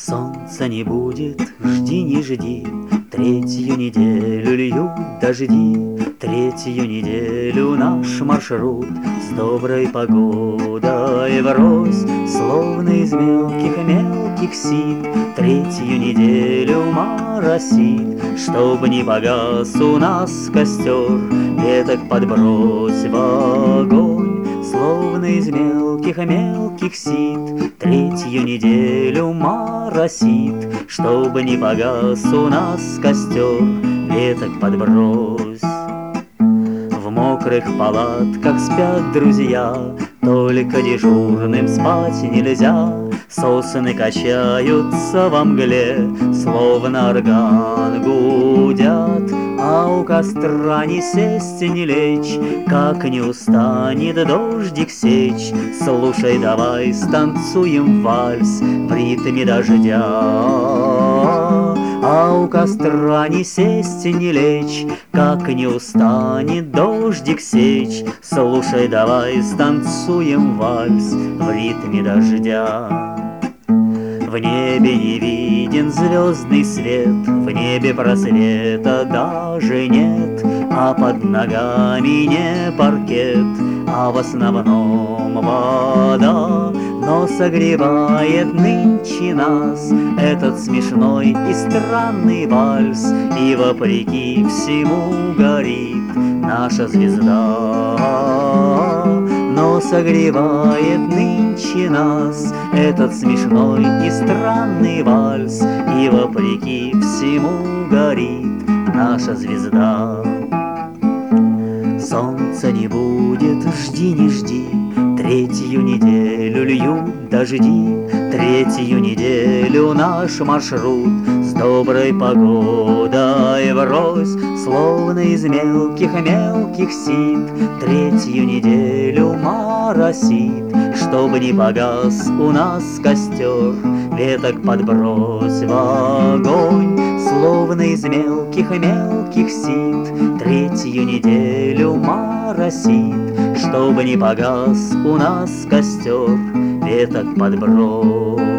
Солнца не будет, жди не жди, третью неделю льют дожди. Третью неделю наш маршрут с доброй погодой врозь, словно из мелких сит. Третью неделю моросит, чтоб не погас у нас костер, веток подбрось в огонь, словно из мелких сит. Третью неделю моросит, чтобы не погас у нас костер, веток подбрось. В мокрых палатках спят друзья, только дежурным спать нельзя. Сосны качаются во мгле, словно орган гудят, а у костра не сесть, не лечь, как не устанет дождик сечь. Слушай, давай станцуем вальс в ритме дождя, а у костра не сесть, не лечь, как не устанет дождик сечь. Слушай, давай станцуем вальс в ритме дождя. В небе не виден звездный свет, в небе просвета даже нет, а под ногами не паркет, а в основном вода. Но согревает нынче нас этот смешной и странный вальс, и вопреки всему горит наша звезда. Но согревает нынче нас этот смешной и странный вальс, и вопреки всему горит наша звезда. Солнца не будет, жди не жди, третью неделю льют дожди. Третью неделю наш маршрут с доброй погодой врозь, словно из мелких сит. Третью неделю моросит, чтобы не погас у нас костер, веток подбрось в огонь, словно из мелких сит. Третью неделю моросит, чтобы не погас у нас костер, веток подбрось.